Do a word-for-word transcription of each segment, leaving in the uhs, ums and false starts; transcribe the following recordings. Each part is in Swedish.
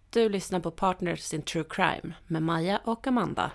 Du lyssnar på Partners in True Crime med Maja och Amanda.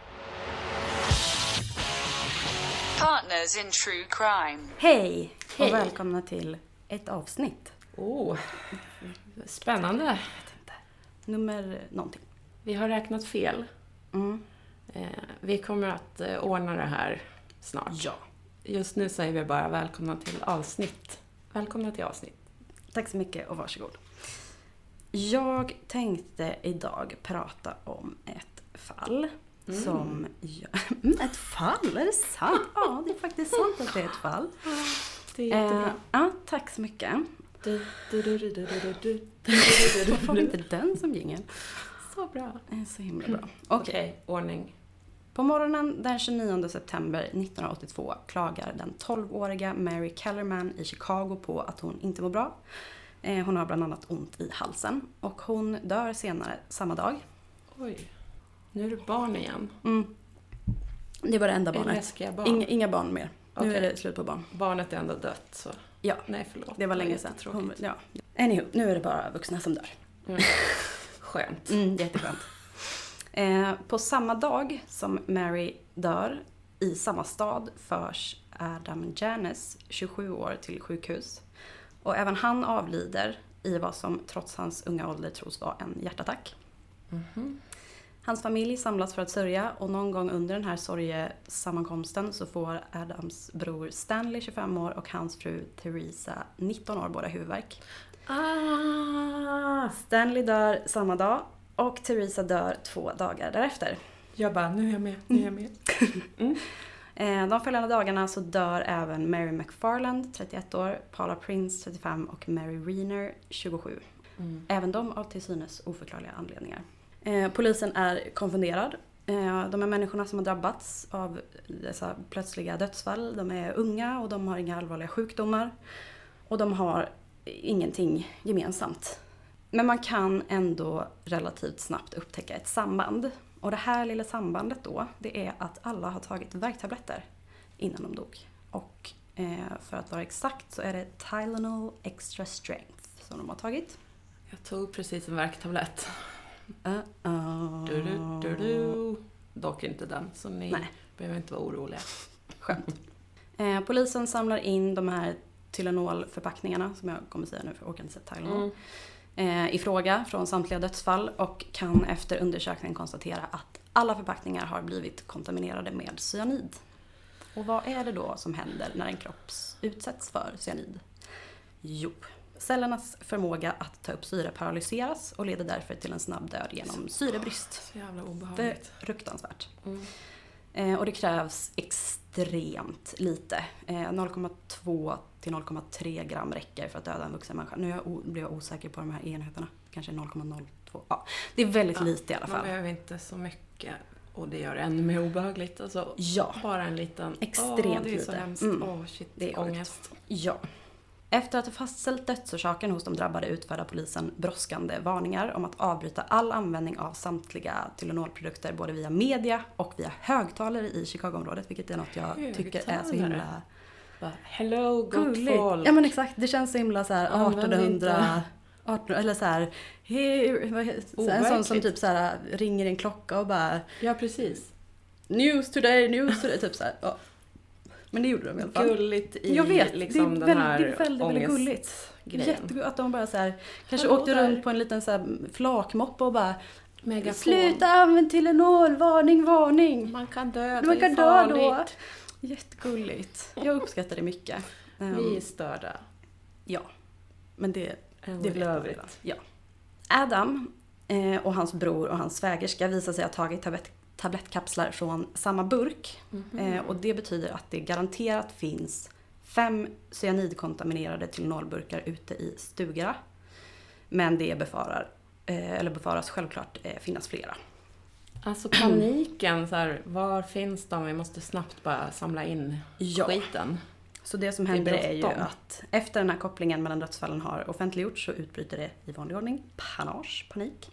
Partners in True Crime. Hej, Hej. och välkomna till ett avsnitt. Oh, spännande. Jag vet inte. Nummer någonting. Vi har räknat fel. Mm. Eh, vi kommer att eh, ordna det här snart. Ja. Just nu säger vi bara välkomna till avsnitt. Välkomna till avsnitt. Tack så mycket och varsågod. Jag tänkte idag prata om ett fall Mm. som... Jag... Mm, ett fall? Är det sant? Ja, det är faktiskt sant att det är ett fall. Det är jättebra. Eh, ja, tack så mycket. Du, du, du, du, du, du, du. Varför har vi inte den som jingel? Så bra. Det är så himla bra. Okej, Okej. okay, ordning. På morgonen den tjugonionde september nittonhundraåttiotvå klagar den tolvåriga Mary Kellerman i Chicago på att hon inte mår bra. Eh, hon har bland annat ont i halsen och hon dör senare samma dag. Oj, nu är det barn igen. Mm. Det var det enda Är det barnet. läskiga barn? Inga, inga barn mer. Nu Okej. är det slut på barn. Barnet är ändå dött, så... Ja, Nej, förlåt. det var länge sedan. jättetråkigt. Hon, ja. Anywho, nu är det bara vuxna som dör. Mm. Skönt. Mm, jätteskönt. Eh, på samma dag som Mary dör, i samma stad, förs Adam Janus, tjugosju år, till sjukhus. Och även han avlider i vad som trots hans unga ålder tros vara en hjärtattack. Mm-hmm. Hans familj samlas för att sörja och någon gång under den här sorgesammankomsten så får Adams bror Stanley, tjugofem år, och hans fru Theresa, nitton år, båda huvudvärk. Ah, Stanley dör samma dag och Theresa dör två dagar därefter. jag bara, nu är jag med, nu är jag med. Mm. Eh, De följande dagarna så dör även Mary McFarland, trettioett år, Paula Prince, trettiofem, och Mary Reiner, tjugosju. Mm. Även de av till synes oförklarliga anledningar. Eh, polisen är konfunderad. Eh, de här människorna som har drabbats av dessa plötsliga dödsfall, de är unga och de har inga allvarliga sjukdomar. Och de har ingenting gemensamt. Men man kan ändå relativt snabbt upptäcka ett samband. Och det här lilla sambandet då, det är att alla har tagit värktabletter innan de dog. Och eh, för att vara exakt så är det Tylenol Extra Strength som de har tagit. Jag tog precis en värktablett. Uh-oh. Du, du, du, du. Dock inte den, så ni Nej. behöver inte vara oroliga. Skönt. Eh, polisen samlar in de här Tylenol-förpackningarna, som jag kommer säga nu för jag orkar inte säga Tylenol, Mm. eh, i fråga från samtliga dödsfall och kan efter undersökningen konstatera att alla förpackningar har blivit kontaminerade med cyanid. Och vad är det då som händer när en kropp utsätts för cyanid? Jo, cellernas förmåga att ta upp syre paralyseras och leder därför till en snabb död genom syrebrist. Så jävla Det är obehagligt. fruktansvärt. Mm. Eh, och det krävs extremt lite. Eh, noll komma två till noll komma tre gram räcker för att döda en vuxen människa. Nu är jag o- blir jag osäker på de här enheterna. Kanske noll komma noll två. Ja, det är väldigt Ja, lite i alla Man fall. behöver inte så mycket, och det gör det ännu mer obehagligt. Alltså, Ja, bara en liten... Extremt Åh, det är så lite. hemskt. Mm. Åh, shit, Det är sjukt. ångest. ja. Efter att ha fastställt dödsorsaken hos de drabbade utfärdar polisen brådskande varningar om att avbryta all användning av samtliga Tylenolprodukter både via media och via högtalare i Chicagoområdet, vilket är något jag tycker är så Högtalare? himla Bara, hello, gott gulligt. folk. Ja men exakt, det känns så himla så här Använd artonhundra arton, eller så här, here, vad heter- så här en sån som Overkligt. typ så här ringer en klocka och bara Ja, precis. news today, news today, typ så här. Ja. Men det gjorde de i alla fall. Gulligt i Jag vet, liksom det är den väldigt, här det är väldigt, väldigt gulligt. ångestgrejen. Jättegulligt att de bara så här, kanske Hallå åkte där. runt på en liten så här flakmoppe och bara Megafon. sluta använda Tylenol, varning, varning. Man kan dö, det Man kan är dö då. farligt. Jättegulligt. Jag uppskattar det mycket. Vi Um, är störda. ja, men det Än Det vet man övrigt. redan. Ja. Adam eh, och hans bror och hans svägerska visar sig ha tagit tablet- tablettkapslar från samma burk. Mhm. Eh, och det betyder att det garanterat finns fem cyanidkontaminerade Tylenolburkar ute i stugorna. Men det befarar, eh, eller befaras självklart eh, finnas flera. Alltså paniken, så här, var finns de? Vi måste snabbt bara samla in Ja. skiten. Så det som Det är händer är ju bråttom. att efter den här kopplingen mellan dödsfallen har offentliggjorts så utbryter det i vanlig ordning panage, panik.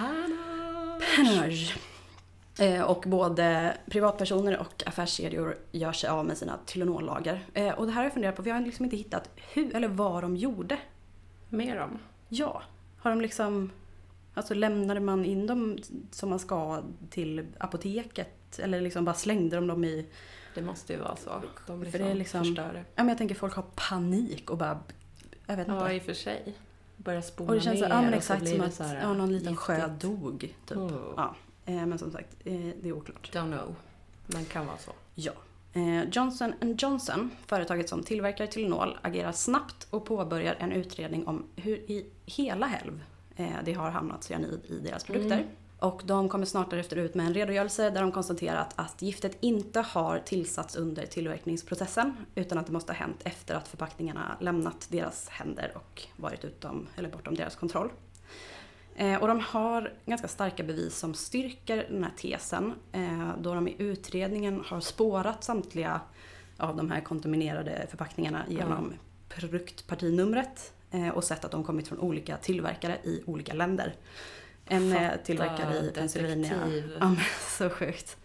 Panage. Eh, och både privatpersoner och affärskedjor gör sig av med sina Tylenol-lager. Eh, och det här har jag funderat på, för jag har liksom inte hittat hur eller vad de gjorde. Mer om. Ja, har de liksom... Alltså lämnade man in dem som man ska till apoteket? Eller liksom bara slängde de dem i... Det måste ju vara så. De liksom, för det är liksom förstör det. Ja, men jag tänker folk har panik och bara... Jag vet inte. Ja, i och för sig. Börja spola och det känns ner så, ja, men och så exakt blir som det att så här ja, någon liten giftigt. sjö dog. Typ. Mm. Ja, eh, men som sagt, eh, det är oklart. Don't know. Men kan vara så. Ja. Eh, Johnson and Johnson, företaget som tillverkar Tylenol, agerar snabbt och påbörjar en utredning om hur i hela helv eh, det har hamnat cyanid i deras produkter. Mm. Och de kommer snart därefter ut med en redogörelse där de konstaterat att giftet inte har tillsatts under tillverkningsprocessen utan att det måste ha hänt efter att förpackningarna lämnat deras händer och varit utom eller bortom deras kontroll. Eh, och de har ganska starka bevis som styrker den här tesen eh, då de i utredningen har spårat samtliga av de här kontaminerade förpackningarna genom mm. produktpartinumret eh, och sett att de kommit från olika tillverkare i olika länder. En Fatta, tillverkare i Pennsylvania. Ja, men, så sjukt.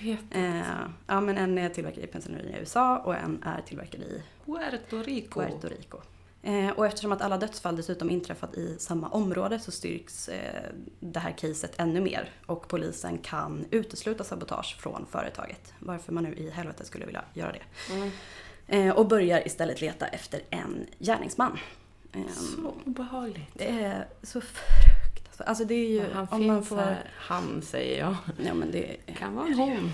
Eh, ja, men en är tillverkare i Pennsylvania i U S A och en är tillverkare i Puerto Rico. Puerto Rico. Eh, och eftersom att alla dödsfall dessutom inträffat i samma område så styrks eh, det här caset ännu mer. Och polisen kan utesluta sabotage från företaget. Varför man nu i helvete skulle vilja göra det. Mm. Eh, och börjar istället leta efter en gärningsman. Eh, så obehagligt. Det är så fruktansvärt. Alltså det är ju... Ja, han om finns man får... här. Han säger jag. Ja, men det kan vara hon.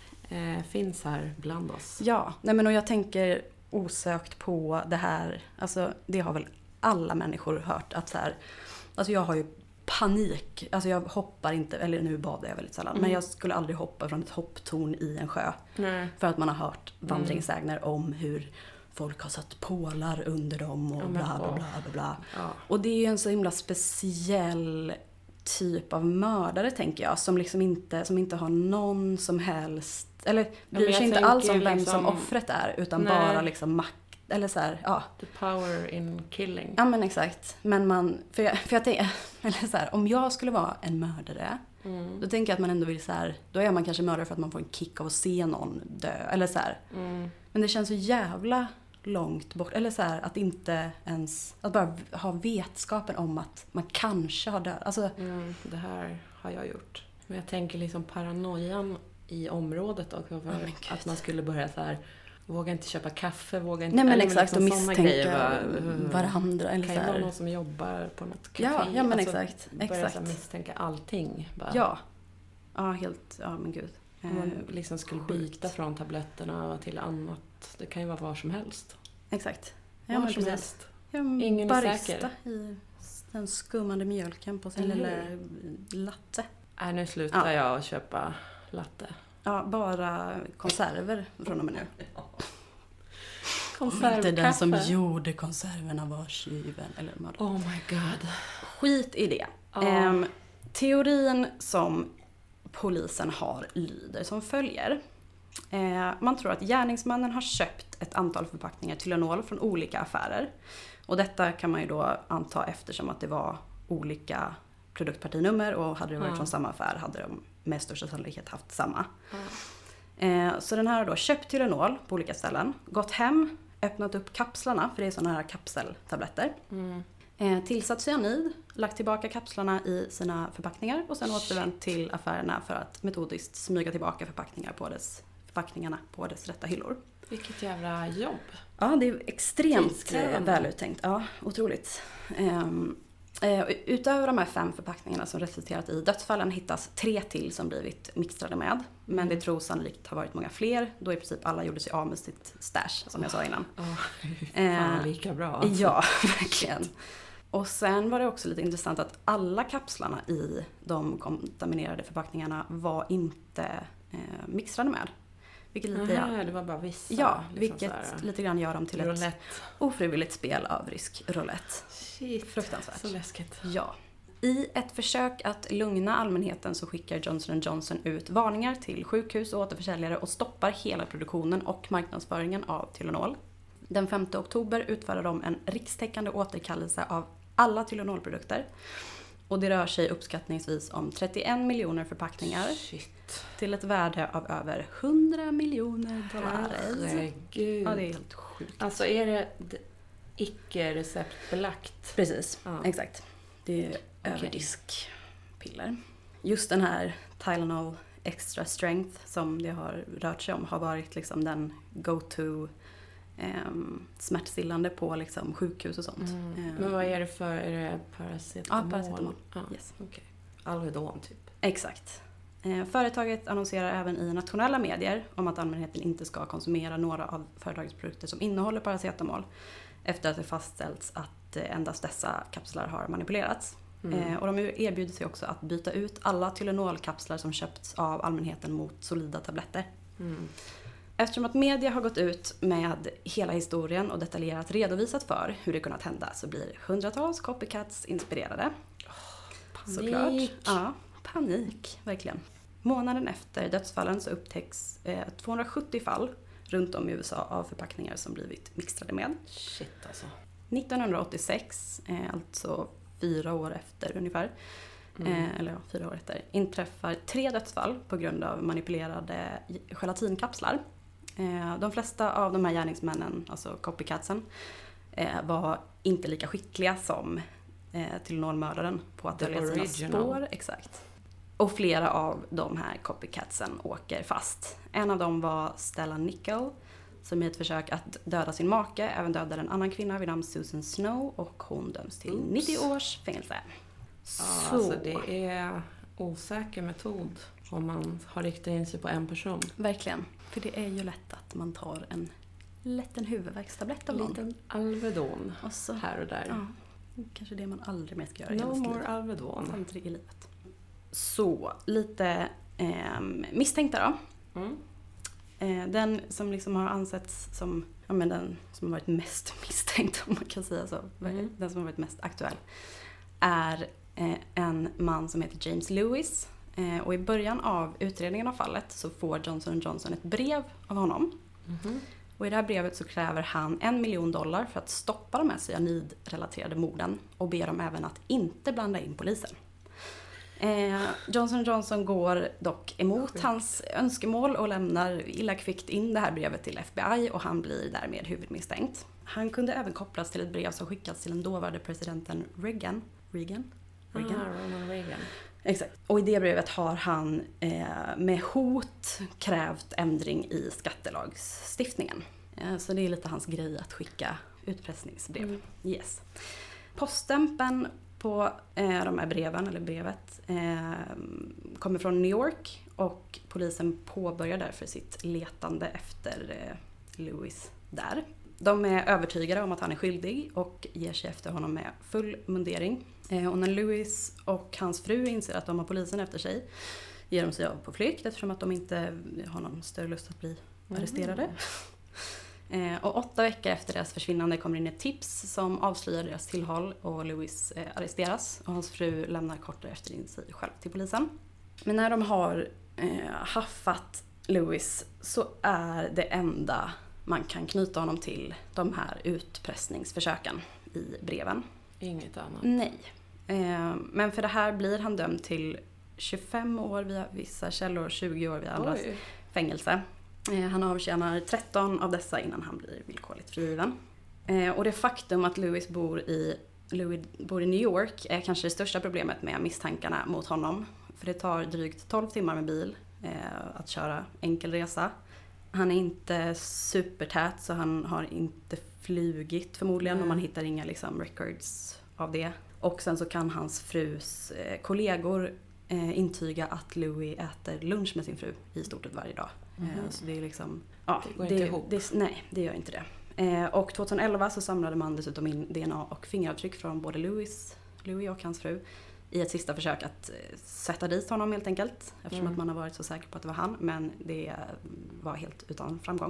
Eh, finns här bland oss. Ja, nej men och jag tänker osökt på det här. Alltså det har väl alla människor hört att så här. Alltså jag har ju panik. Alltså jag hoppar inte, eller nu badar jag väldigt sällan. Mm. Men jag skulle aldrig hoppa från ett hopptorn i en sjö. Nej. För att man har hört vandringssägner mm. om hur folk har satt pålar under dem och ja, bla bla bla bla bla. Ja. Och det är ju en så himla speciell typ av mördare tänker jag. Som liksom inte, som inte har någon som helst, eller bryr sig inte alls om vem liksom, som offret är. Utan nej. bara liksom makt, eller så här, ja. The power in killing. Ja men exakt. Men man, för jag, för jag tänker, eller så här, om jag skulle vara en mördare. Mm. Då tänker jag att man ändå vill så här, då är man kanske mördare för att man får en kick av att se någon dö. Eller så här. Mm. Men det känns så jävla långt bort. Eller så här, att inte ens, att bara ha vetskapen om att man kanske har dött. Alltså, mm, det här har jag gjort. Men jag tänker liksom paranoian i området också. För oh att man skulle börja så här, våga inte köpa kaffe, våga inte... Nej men exakt, liksom och misstänka varandra. Eller kan så här. Ju vara någon som jobbar på något café. Ja, ja men alltså, exakt. Börja exakt. Så misstänka allting. Bara. Ja. Ja, helt, ja men gud. Om man liksom skulle byta från tabletterna till annat. Det kan ju vara var som helst. Exakt. Ja, var men som precis. helst. Ja, Ingen barista är säker. I den skummande mjölken på sin mm. lilla latte. Nej, nu slutar ja. jag att köpa latte. Ja, bara konserver från och med nu. Konservkaffe. Inte den som gjorde konserverna var tjuven. Eller oh my god. Skit i det. Oh. Um, teorin som polisen har lyder som följer. Uh, man tror att gärningsmannen har köpt ett antal förpackningar Tylenol från olika affärer. Och detta kan man ju då anta eftersom att det var olika produktpartinummer och hade det varit mm. från samma affär hade de med största sannolikhet haft samma. Mm. Eh, så den här har då köpt Tylenol på olika ställen, gått hem, öppnat upp kapslarna, för det är sådana här kapseltabletter. Mm. Eh, tillsatt cyanid, lagt tillbaka kapslarna i sina förpackningar och sen återvänt till affärerna för att metodiskt smyga tillbaka förpackningar på dess, förpackningarna på dess rätta hyllor. Vilket jävla jobb. Ja, det är extremt väluttänkt. Ja, otroligt. Um, Utöver de här fem förpackningarna som resulterat i dödsfallen hittas tre till som blivit mixtrade med. Men mm. det tror sannolikt har varit många fler. Då i princip alla gjorde sig av med sitt stash som jag sa innan. Oh, fan, lika bra. Alltså. Ja, verkligen. Och sen var det också lite intressant att alla kapslarna i de kontaminerade förpackningarna var inte eh, mixtrade med. Vilket lite, Aha, det var bara vissa. Ja, liksom vilket sådär. lite grann gör dem till roulette. Ett ofrivilligt spel av rysk roulette. Shit, fruktansvärt. Så läskigt. Ja. I ett försök att lugna allmänheten så skickar Johnson and Johnson ut varningar till sjukhus och återförsäljare och stoppar hela produktionen och marknadsföringen av Tylenol. Den femte oktober utfärdar de en rikstäckande återkallelse av alla Tylenolprodukter. Och det rör sig uppskattningsvis om trettioen miljoner förpackningar. Shit. Till ett värde av över hundra miljoner dollar. Herregud. Ja, det är helt sjukt. Alltså är det icke receptbelagt? Precis, ja. Exakt. Det är okay. Överdisk. piller. Just den här Tylenol Extra Strength som det har rört sig om har varit liksom den go-to eh, smärtstillande på liksom sjukhus och sånt. Mm. Eh, Men vad är det för? Är det paracetamol? Ja, paracetamol. Ja, Yes. okay. Alvedon typ. Exakt. Eh, företaget annonserar även i nationella medier om att allmänheten inte ska konsumera några av företagets produkter som innehåller paracetamol efter att det fastställts att eh, endast dessa kapslar har manipulerats. Mm. Eh, och de erbjuder sig också att byta ut alla Tylenol-kapslar som köpts av allmänheten mot solida tabletter. Mm. Eftersom att media har gått ut med hela historien och detaljerat redovisat för hur det kunnat hända så blir hundratals copycats inspirerade. Panik. Såklart. Ja, panik, verkligen. Månaden efter dödsfallen så upptäcks eh, tvåhundrasjuttio fall runt om i U S A av förpackningar som blivit mixtrade med. Shit alltså. nittonhundraåttiosex, eh, alltså fyra år efter ungefär, Mm. eh, eller ja, fyra år efter, inträffar tre dödsfall på grund av manipulerade gelatinkapslar. Eh, de flesta av de här gärningsmännen, alltså copycatsen, eh, var inte lika skickliga som eh, Tylenol-mördaren på att The dölja sina original. spår. Exakt. Och flera av de här copycatsen åker fast. En av dem var Stella Nickel, som i ett försök att döda sin make även dödade en annan kvinna vid namn Susan Snow, och hon döms till Oops. nittio års fängelse. Ja, Så. alltså det är osäker metod om man har riktat in sig på en person. Verkligen. För det är ju lätt att man tar en lätt en huvudvärkstablett av En någon. liten Alvedon Och så, här och där. ja, kanske det man aldrig mer ska göra i No hela sitt more liv. Alvedon. Aldrig i livet. Så, lite eh, misstänkta då. Mm. Eh, den som liksom har ansetts som, ja, men den som har varit mest misstänkt, om man kan säga så. Mm. Den som har varit mest aktuell är eh, en man som heter James Lewis. Eh, och i början av utredningen av fallet så får Johnson and Johnson ett brev av honom. Mhm. Och i det här brevet så kräver han en miljon dollar för att stoppa de här cyanidrelaterade morden och ber dem även att inte blanda in polisen. Eh, Johnson and Johnson går dock emot Sjukt. hans önskemål och lämnar illa kvickt in det här brevet till F B I, och han blir därmed huvudmisstänkt. Han kunde även kopplas till ett brev som skickats till den dåvarande presidenten Reagan. Reagan? Reagan? Ah, Ronald Reagan. Exakt. Och i det brevet har han eh, med hot krävt ändring i skattelagstiftningen. Eh, så det är lite hans grej att skicka utpressningsbrev. Mm. Yes. Poststämpeln på eh, de här breven, eller brevet, eh, kommer från New York, och polisen påbörjar därför sitt letande efter eh, Lewis där. De är övertygade om att han är skyldig och ger sig efter honom med full mundering. Eh, och när Lewis och hans fru inser att de har polisen efter sig ger de sig av på flykt, eftersom att de inte har någon större lust att bli arresterade. Eh, och åtta veckor efter deras försvinnande kommer in ett tips som avslöjar deras tillhåll, och Lewis eh, arresteras, och hans fru lämnar kort därefter in sig själv till polisen. Men när de har eh, haffat Lewis så är det enda man kan knyta honom till de här utpressningsförsöken i breven. Inget annat. Nej. Eh, men för det här blir han dömd till tjugofem år via vissa källor, tjugo år via andras Oj. fängelse. Eh, han avtjänar tretton av dessa innan han blir villkorligt frigiven. Eh, och det faktum att Lewis bor i, Louis bor i New York är kanske det största problemet med misstankarna mot honom. För det tar drygt tolv timmar med bil eh, att köra enkel resa. Han är inte supertät, så han har inte flugit förmodligen, Nej. och man hittar inga liksom, records av det. Och sen så kan hans frus eh, kollegor eh, intyga att Louis äter lunch med sin fru i stort sett varje dag. Mhm. Eh, så det är liksom... Ja, Det går inte ihop. Det, nej, det gör inte det. Eh, och tjugoelva så samlade man dessutom in D N A och fingeravtryck från både Louis, Louis och hans fru i ett sista försök att eh, sätta dit honom helt enkelt. Eftersom Mm. att man har varit så säker på att det var han, men det var helt utan framgång.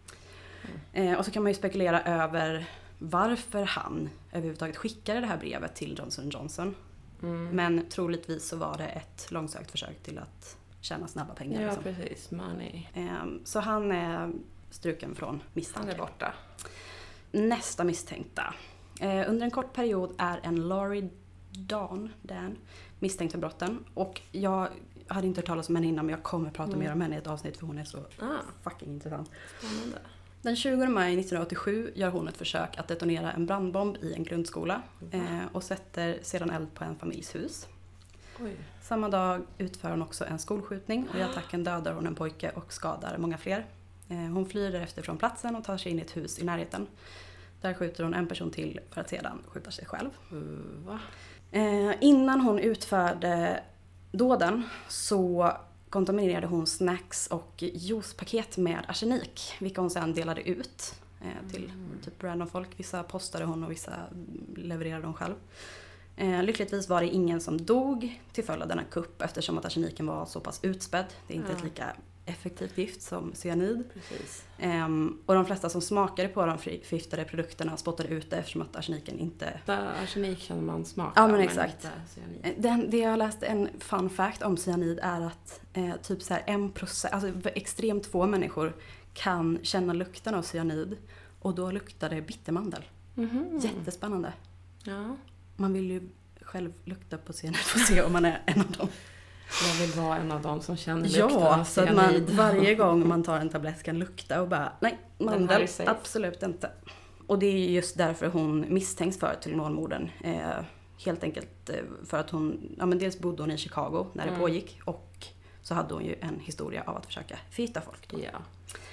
Mm. Eh, och så kan man ju spekulera över varför han överhuvudtaget skickade det här brevet till Johnson and Johnson. Mm. Men troligtvis så var det ett långsökt försök till att tjäna snabba pengar. Ja, liksom. precis. Money. Eh, så han är struken från Han misstanke. är borta. Nästa misstänkta. Eh, under en kort period är en Laurie Dan, Dan misstänkt för brotten. Och jag hade inte hört talas om henne innan, men jag kommer prata Mm. mer om henne i ett avsnitt för hon är så Ah, fucking intressant. spännande. Den tjugonde maj nittonhundraåttiosju gör hon ett försök att detonera en brandbomb i en grundskola eh, och sätter sedan eld på en familjs hus. Oj. Samma dag utför hon också en skolskjutning och i attacken dödar hon en pojke och skadar många fler. Hon flyr därefter från platsen och tar sig in i ett hus i närheten. Där skjuter hon en person till för att sedan skjuta sig själv. Uh, va? Eh, innan hon utförde dåden så kontaminerade hon snacks och juicepaket med arsenik. Vilka hon sedan delade ut eh, till mm. typ random folk. Vissa postade hon och vissa levererade hon själv. Eh, lyckligtvis var det ingen som dog till följd av denna kupp eftersom att arseniken var så pass utspädd. Det är inte ja. ett lika effektivt gift som cyanid. Precis. Um, och de flesta som smakade på de förgiftade produkterna spottade ut det eftersom att arseniken inte... Arsenik känner man smakar. Ja, men exakt. Men inte Den, det jag har läst, en fun fact om cyanid är att eh, typ så här en procent, alltså extremt få människor kan känna lukten av cyanid och då luktar det bittermandel. Mm-hmm. Jättespännande. Ja. Man vill ju själv lukta på cyanid för att se om man är en av dem. Jag vill vara en av dem som känner lukten av Ja, så att man varje gång man tar en tablett kan lukta och bara, nej, mandel, absolut inte. Och det är just därför hon misstänks för Tylenolmorden. Eh, helt enkelt för att hon, ja men dels bodde hon i Chicago när det mm. pågick och så hade hon ju en historia av att försöka förgifta folk. Då. Ja.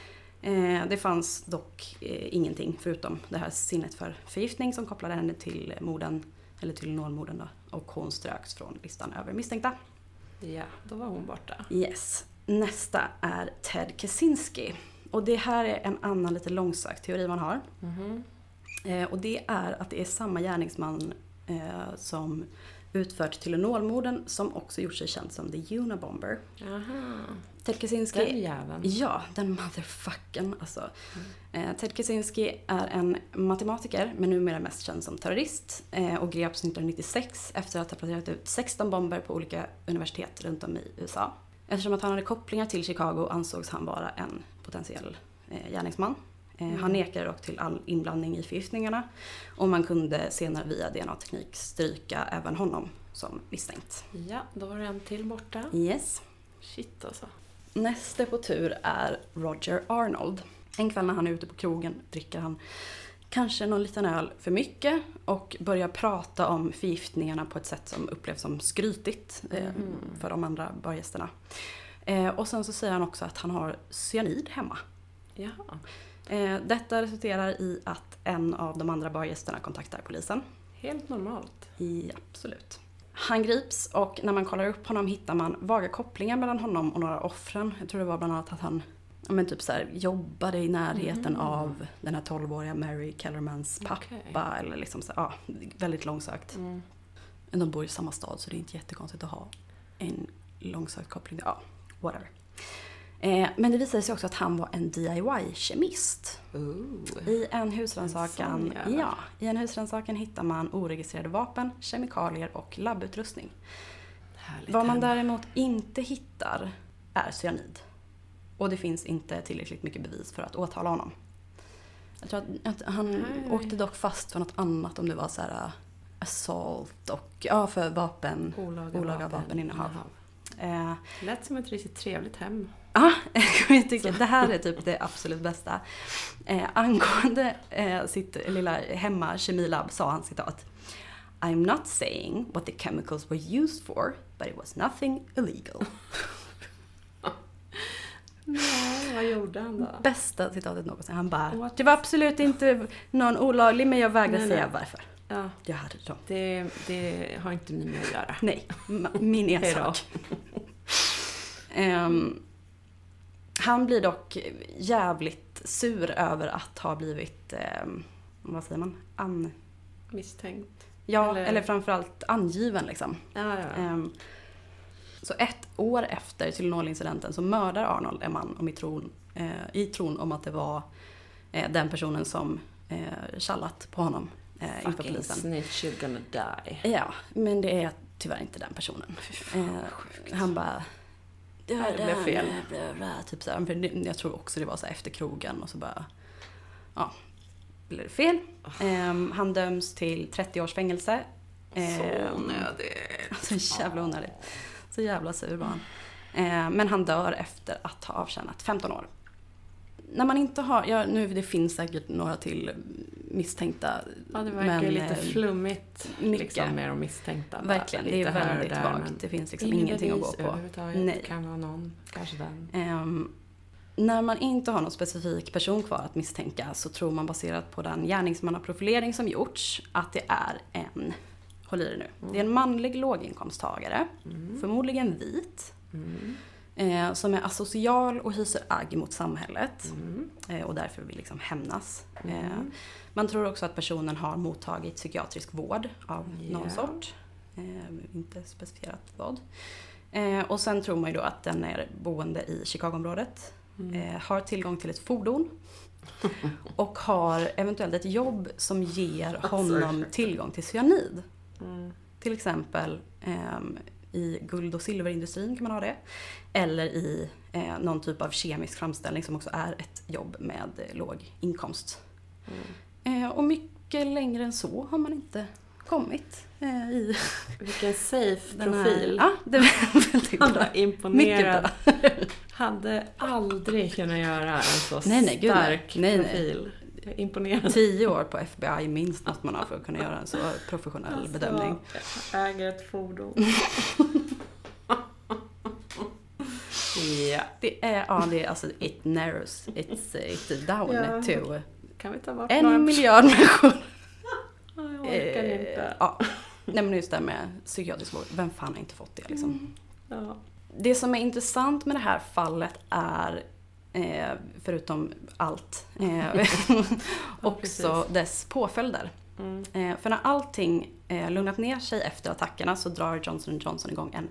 Eh, det fanns dock eh, ingenting förutom det här sinnet för förgiftning som kopplade henne till morden, eller Tylenolmorden då, och hon ströks från listan över misstänkta. Ja, då var hon borta. Yes. Nästa är Ted Kaczynski. Och det här är en annan lite långsökt teori man har. Mm-hmm. Eh, och det är att det är samma gärningsman eh, som utfört Tylenolmorden som också gjort sig känd som The Unabomber. Aha. Ted Kaczynski, den jäveln. Ja, den motherfucken. Alltså. Mm. Eh, Ted Kaczynski är en matematiker men numera mest känd som terrorist eh, och greps nittonhundranittiosex efter att ha placerat ut sexton bomber på olika universitet runt om i U S A. Eftersom att han hade kopplingar till Chicago ansågs han vara en potentiell eh, gärningsman. Eh, mm. Han nekade dock till all inblandning i förgiftningarna och man kunde senare via D N A-teknik stryka även honom som misstänkt. Ja, då var det en till borta. Yes. Shit alltså. Nästa på tur är Roger Arnold. En kväll när han är ute på krogen dricker han kanske någon liten öl för mycket och börjar prata om förgiftningarna på ett sätt som upplevs som skrytigt eh, mm. för de andra bargästerna. Eh, och sen så säger han också att han har cyanid hemma. Ja. Eh, detta resulterar i att en av de andra bargästerna kontaktar polisen. Helt normalt. Ja, absolut. Han grips och när man kollar upp honom hittar man vaga kopplingar mellan honom och några offren. Jag tror det var bland annat att han ja, men typ så här, jobbade i närheten mm. av den här tolvåriga Mary Kellermans pappa. Okay. Eller liksom så, ja, väldigt långsökt. Mm. Men de bor i samma stad så det är inte jättekonstigt att ha en långsökt koppling. Ja, whatever. Eh, men det visade sig också att han var en D I Y-kemist. Ooh, I en husrannsakan, ja, i en husrannsakan hittar man oregistrerade vapen, kemikalier och labbutrustning. Härligt. Vad man däremot inte hittar är cyanid. Och det finns inte tillräckligt mycket bevis för att åtala honom. Jag tror att, att han Nej. åkte dock fast för något annat, om det var så här uh, assault och ja, för vapen, olaga, olaga vapen, vapeninnehav. Eh, Lät som ett riktigt trevligt hem. Ja, jag tycker det här är typ det absolut bästa. Eh, angående eh, sitt lilla hemma kemilab sa han citat: I'm not saying what the chemicals were used for, but it was nothing illegal. Nej, vad gjorde han då? Bästa citatet någonsin. Han bara, What? Det var absolut inte någon olaglig, men jag vägrar nej, säga nej. varför. Ja. Jag hade det. det. Det har inte ni med att göra. Nej, min ensak. um, han blir dock jävligt sur över att ha blivit, um, vad säger man? An... Misstänkt. Ja, eller, eller framförallt angiven liksom. Ja, ja. Um, så ett år efter Tylenol-incidenten så mördar Arnold en man om i, tron, eh, i tron om att det var eh, den personen som eh, kallat på honom eh, inför polisen. Snitch, you're gonna die. Ja, men det är tyvärr inte den personen. Eh, han bara... Det, det blev fel. Bla, bla, typ så här, för jag tror också det var så här efter krogen och så bara... Ja, blev det fel. Eh, han döms till trettio års fängelse. Eh, så onödigt. Alltså jävla onödigt. Så jävla sur var han. Eh, men han dör efter att ha avtjänat femton år. när man inte har, ja, nu det finns säkert några till misstänkta. Ja, det verkar men, lite flummigt mycket. Liksom, med de misstänkta. Verkligen, det är väldigt där, vagt. Det finns liksom ingenting att gå på. Nej. Det kan vara någon, kanske den. Um, när man inte har någon specifik person kvar att misstänka så tror man baserat på den gärningsmannaprofilering som gjorts att det är en, håll i det nu, mm. det är en manlig låginkomsttagare, mm. förmodligen vit, mm. eh, som är asocial och hyser agg mot samhället mm. eh, och därför vill liksom hämnas. Mm. Eh, man tror också att personen har mottagit psykiatrisk vård av yeah. någon sort, eh, inte specificerat vad. Eh, och sen tror man ju då att den är boende i Chicagoområdet. Mm. Eh, har tillgång till ett fordon och har eventuellt ett jobb som ger honom tillgång till cyanid. Mm. Till exempel eh, i guld- och silverindustrin kan man ha det. Eller i eh, någon typ av kemisk framställning som också är ett jobb med eh, låg inkomst. Mm. Eh, och mycket längre än så har man inte kommit eh, i. Vilken safe profil. Ja, det var väldigt bra. Han var imponerad. Hade aldrig kunnat göra en så nej, nej, stark nej, profil. Nej. Imponerad. Tio år på F B I minst måste man ha för att kunna göra en så professionell alltså, bedömning. Äger ett fordon. ja. Det är, ja, det är alltså it narrows, it's, it's down ja. to kan vi ta bort en några... miljard människor. Jag orkar eh, inte. Ja. Nej, men just det med psykiatrisk vård. Vem fan har inte fått det liksom? Mm. Ja. Det som är intressant med det här fallet är, eh, förutom allt, eh, också ja, dess påföljder. Mm. Eh, för när allting eh, lugnat ner sig efter attackerna så drar Johnson and Johnson igång en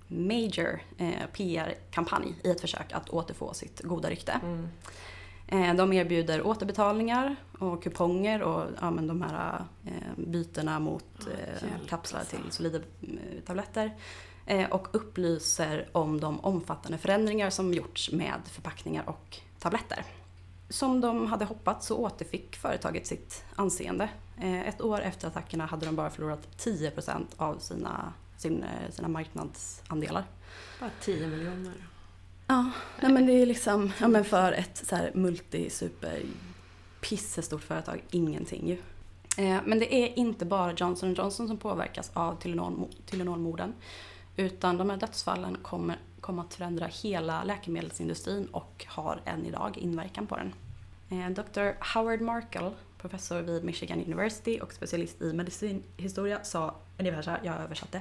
major eh, P R-kampanj i ett försök att återfå sitt goda rykte. Mm. Eh, de erbjuder återbetalningar och kuponger och ja, men de här eh, bytena mot eh, kapslar till solida eh, tabletter. Och upplyser om de omfattande förändringar som gjorts med förpackningar och tabletter. Som de hade hoppats så återfick företaget sitt anseende. Ett år efter attackerna hade de bara förlorat tio procent av sina, sina, sina marknadsandelar. Bara tio miljoner. Ja, nej, men det är liksom ja, men för ett så här multi-super pissestort företag ingenting ju. Men det är inte bara Johnson and Johnson som påverkas av Tylenol-morden. Utan de här dödsfallen kommer, kommer att förändra hela läkemedelsindustrin och har än idag inverkan på den. Eh, doktor Howard Markle, professor vid Michigan University och specialist i medicinhistoria, sa ungefär så här, jag översatte.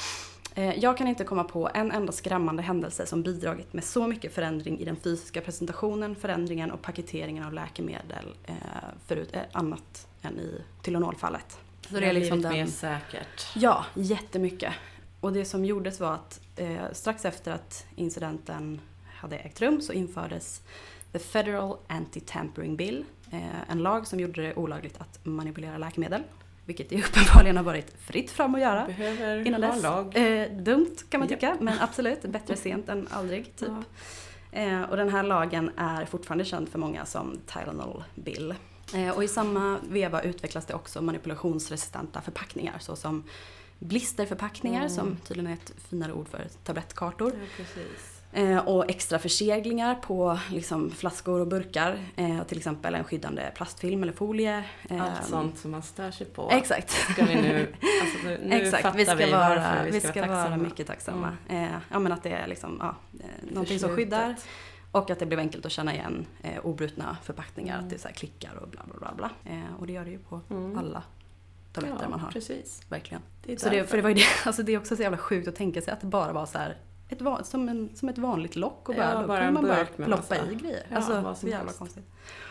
Eh, jag kan inte komma på en enda skrämmande händelse som bidragit med så mycket förändring i den fysiska presentationen, förändringen och paketeringen av läkemedel eh, förut, eh, annat än i Tylenol-fallet. Så det är liksom den... mer säkert. Ja, jättemycket. Och det som gjordes var att eh, strax efter att incidenten hade ägt rum så infördes The Federal Anti-Tampering Bill. Eh, en lag som gjorde det olagligt att manipulera läkemedel. Vilket det uppenbarligen har varit fritt fram att göra. Behöver innan dess. lag. Eh, dumt kan man tycka, yep. Men absolut bättre sent än aldrig. Typ. Ja. Eh, och den här lagen är fortfarande känd för många som Tylenol Bill. Eh, och i samma veva utvecklas det också manipulationsresistenta förpackningar såsom blisterförpackningar mm. som tydligen är ett finare ord för tablettkartor. Ja, precis. Eh, och extra förseglingar på liksom, flaskor och burkar. Eh, till exempel en skyddande plastfilm eller folie. Eh, Allt sånt som man stör sig på. Exakt. Ska vi nu, alltså nu, nu exakt. fattar vi ska vi vara, varför vi ska, vi ska vara, vara mycket tacksamma. Mm. Eh, ja, men att det är liksom, ja, någonting som Förslutet. skyddar. Och att det blev enkelt att känna igen eh, obrutna förpackningar. Mm. Att det är så här klickar och bla bla bla. bla. Eh, och det gör det ju på mm. alla tabletter ja, man har. Precis. Verkligen. Det är så det, för det var ju det, alltså det är också så jävla sjukt att tänka sig att det bara var så här ett van, som, en, som ett vanligt lock och bara, ja, då bara kan man bara ploppa massa. i grejer. Ja, alltså vad som jävla helst. konstigt.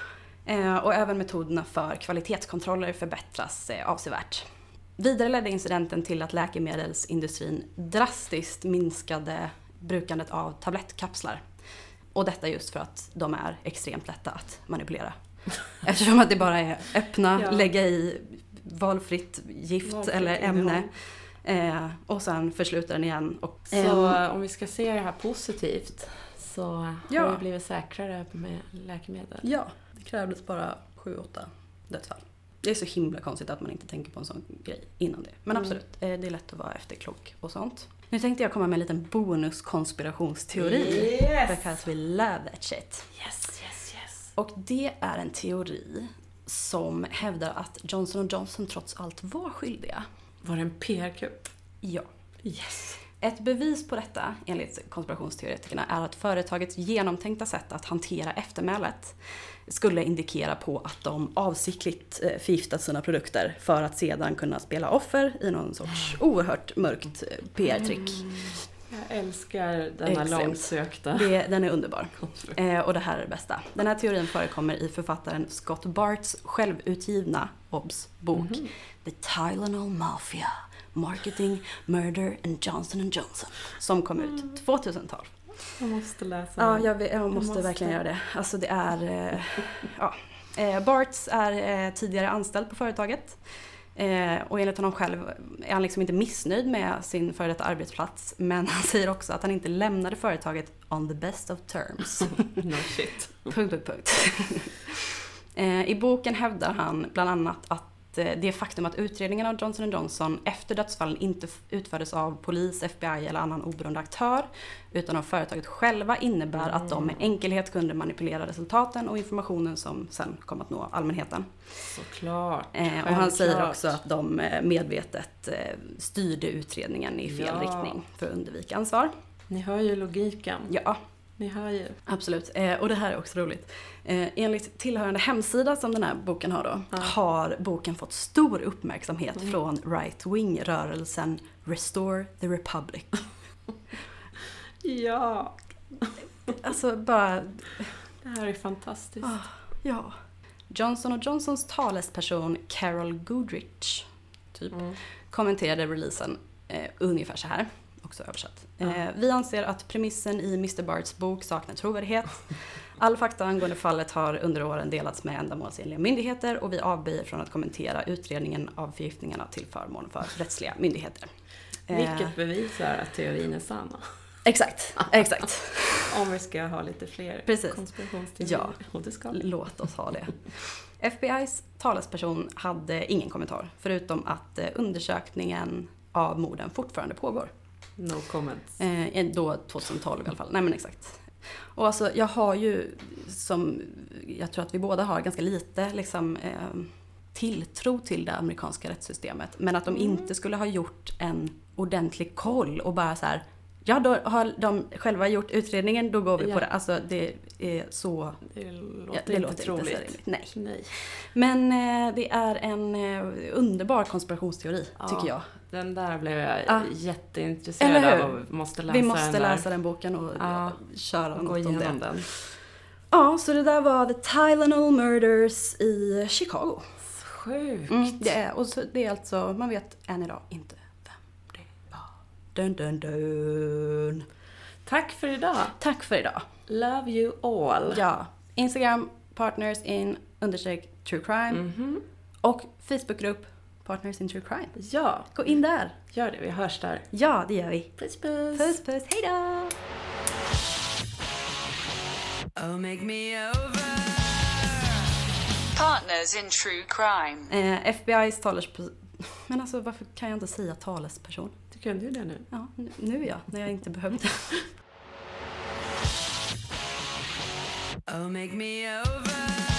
Eh, och även metoderna för kvalitetskontroller förbättras eh, avsevärt. Vidare ledde incidenten till att läkemedelsindustrin drastiskt minskade brukandet av tablettkapslar. Och detta just för att de är extremt lätta att manipulera. Eftersom att det bara är öppna, ja. lägga i valfritt gift valfritt eller ämne. Eh, och sen försluta den igen. Och, eh, så om vi ska se det här positivt så ja. har vi blivit säkrare med läkemedel. Ja, det krävdes bara sju åtta dödsfall. Det är så himla konstigt att man inte tänker på en sån grej innan det. Men mm. absolut, eh, det är lätt att vara efterklok och sånt. Nu tänkte jag komma med en liten bonuskonspirationsteori. Yes! Because we love that shit. Yes, yes, yes. Och det är en teori som hävdar att Johnson och Johnson trots allt var skyldiga. Var det en P R-kupp? Ja. Yes. Ett bevis på detta, enligt konspirationsteoretikerna, är att företagets genomtänkta sätt att hantera eftermälet skulle indikera på att de avsiktligt förgiftat sina produkter för att sedan kunna spela offer i någon sorts oerhört mörkt P R-trick. Mm. Jag älskar denna Extremt. långsökta. Det, den är underbar. Eh, och det här är det bästa. Den här teorin förekommer i författaren Scott Barts självutgivna obs bok mm-hmm. The Tylenol Mafia, Marketing, Murder and Johnson and Johnson, som kom ut mm. tjugohundratolv. Jag måste läsa Ja, jag, jag, jag måste, måste verkligen göra det. Alltså det är... Eh, ja. eh, Barts är eh, tidigare anställd på företaget. Eh, och enligt honom själv är han liksom inte missnöjd med sin före detta arbetsplats. Men han säger också att han inte lämnade företaget on the best of terms. No shit. punkt, punkt, punkt. eh, I boken hävdar han bland annat att det faktum att utredningen av Johnson and Johnson efter dödsfallen inte utfördes av polis, F B I eller annan oberoende aktör utan av företaget själva innebär mm. att de med enkelhet kunde manipulera resultaten och informationen som sen kom att nå allmänheten. Såklart. Eh, och han säger också att de medvetet eh, styrde utredningen i fel ja. riktning för att undvika ansvar. Ni hör ju logiken. Ja. Ni hör ju. Absolut. Eh, och det här är också roligt. Eh, enligt tillhörande hemsida som den här boken har då, ja. har boken fått stor uppmärksamhet mm. från right-wing-rörelsen Restore the Republic. Ja. Alltså bara... Det här är fantastiskt. Ah, ja. Johnson och Johnsons talesperson Carol Goodrich typ, mm. kommenterade releasen eh, ungefär så här. Också översatt. Mm. Eh, vi anser att premissen i mister Barts bok saknar trovärdighet. All fakta angående fallet har under åren delats med ändamålsenliga myndigheter och vi avböjer från att kommentera utredningen av förgiftningarna till förmån för rättsliga myndigheter. Eh, Vilket bevisar att teorin är sann. Exakt, exakt. Om vi ska ha lite fler Precis. konspirationsteorier. Ja, och det ska. Låt oss ha det. F B I:s talesperson hade ingen kommentar förutom att undersökningen av morden fortfarande pågår. No comments. Eh, då tjugotolv i alla fall. Nej men exakt. Och alltså jag har ju, som jag tror att vi båda har, ganska lite liksom, eh, tilltro till det amerikanska rättssystemet. Men att de mm. inte skulle ha gjort en ordentlig koll och bara så här, ja då har de själva gjort utredningen, då går vi ja. på det. Alltså det är så... Det låter, ja, det inte låter troligt. inte Nej. Nej. Men eh, det är en eh, underbar konspirationsteori, ja, tycker jag. Den där blev jag ja. jätteintresserad av och måste läsa Vi måste den läsa den boken och ja. köra och något gå igenom om det. den. Ja, så det där var The Tylenol Murders i Chicago. Sjukt. Mm, det är, och så, det är alltså, man vet än idag inte vem det var. Dun, dun, dun. Tack för idag. Tack för idag. Love you all. Ja, Instagram, partners in understreck true crime. Mm-hmm. Och Facebookgrupp, partners in true crime. Ja. Gå in där. Gör det, vi hörs där. Ja, det gör vi. Puss, puss. Puss, puss. Hej då. Oh, make me over. Partners in true crime. Eh, F B I:s talesperson. Men alltså, varför kan jag inte säga talesperson? Du kunde ju det nu. Ja, nu ja, när jag inte behövde. Oh, make me over.